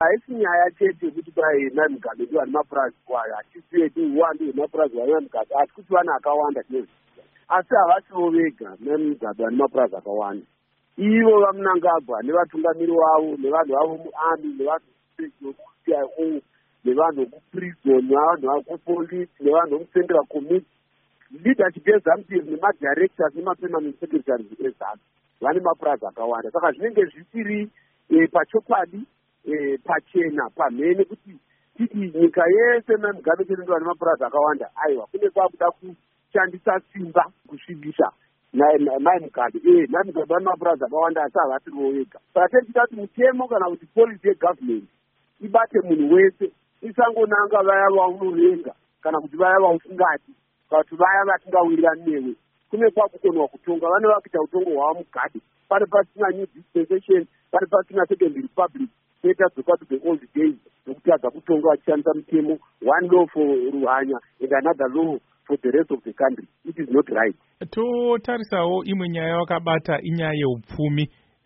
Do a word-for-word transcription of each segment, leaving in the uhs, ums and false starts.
haisi nyaya chete kuti kwai naMugabe ndiwo ane mapurazi kwayo, hatisi yedu uwande hwemapurazi hwaNaMugabe, asi kuti vana akawanda tinozviziva. Asi havasivo vega naMugabe ane mapurazi akawanda. Ivo vaMnangagwa nevatungamiri vavo nevanhu vavo muarmy nevanhu vekuC I O nevanhu vekuprison nevanhu vakupolice nevanhu vemucentral committee, leadership yeZANU-P F nemadirectors nemapermanent secretaries eZANU vane mapurazi akawanda. Saka zvinenge zvisiri e, pachokwadi e, pachena pamhene kuti titi nyika yese naMugabe chete ndiwo ane mapurazi akawanda. Aiwa, kune kwakuda kushandisa simba kusvibisa naMugabe. Eh, naMugabe ane mapurazi akawanda asi havasirivo vega. Saka tichida kuti mutemo kana kuti policy yegovernment ibate munhu wese, isangonanga vaya vaunorenga kana kuti vaya vausingati kana kuti vaya vatingawirirani newe. Kune kwakukonwa kutonga, vane vakuita utongo hwavo Mugabe. Pane pasina new dispensation, pane pasina second republic, let us go back to the old days nokutadza kutonga vachishandisa mutemo, one law for Ruhanya and another law for the rest of the country. It is not right. Totarisawo imwe nyaya wakabata inyaya yeupfumi,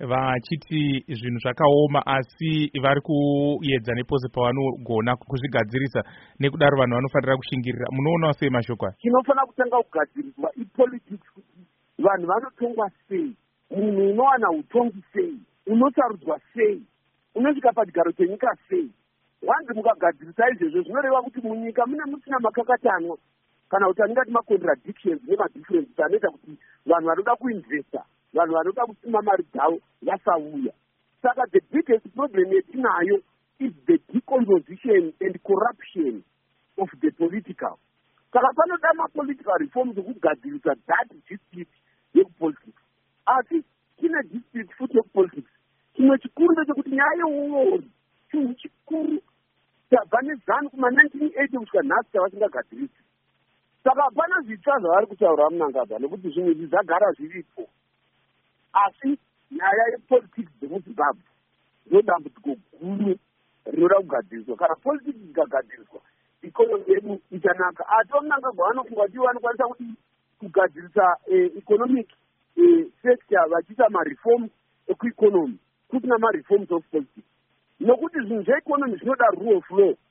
vachiti zvinhu zvakaoma asi vari kuedza nepose pavanogona kuzvigadzirisa, nekudaro vanhu vanofanira kushingirira. Munoona sei mashoko aya? Chinofanira kutanga kugadziriswa ipolitics, kuti vanhu vanotongwa sei, munhu unowana utongi sei, unosarudzwa sei, unosvika pachigaro chenyika sei. Wanzi mukagadzirisa izvezvo zvinoreva kuti munyika mune musina makakatanwa kana kuti aningati macontradictions nemadifferences anoita kuti vanhu vanoda kuinvesta, vanhu vanoda kusima mari dzavo vasauya. Saka the biggest problem yetinayo is the decomposition and corruption of the political. Saka panoda ma-political reforms okugadzirisa that dispute yekupolitics. Asi kine dispute futi yekupolitics, chimwe chikuru ndechekuti nyaya yeuori chinhu chikuru tabva neZANU kuma-nineteen eighty kusvika nhasi chavasingagadzirisi. Saka hapana zvitsva zvavari kutaura Mnangagwa nekuti zvimwe izvi zvagara zviripo. Asi nyaya yepolitics dzemuZimbabwe ndodambudziko guru rinoda kugadziriswa. Kana politics dzikagadziriswa, ikonomi yedu ichanaka. Ati Mnangagwa vanofunga kuti vanokwanisa kuti kugadzirisa economic sector vachiita ma-reforms ekueconomy kusina ma-reforms of politics. Nokuti zvinhu zveeconomy zvinoda rule of law.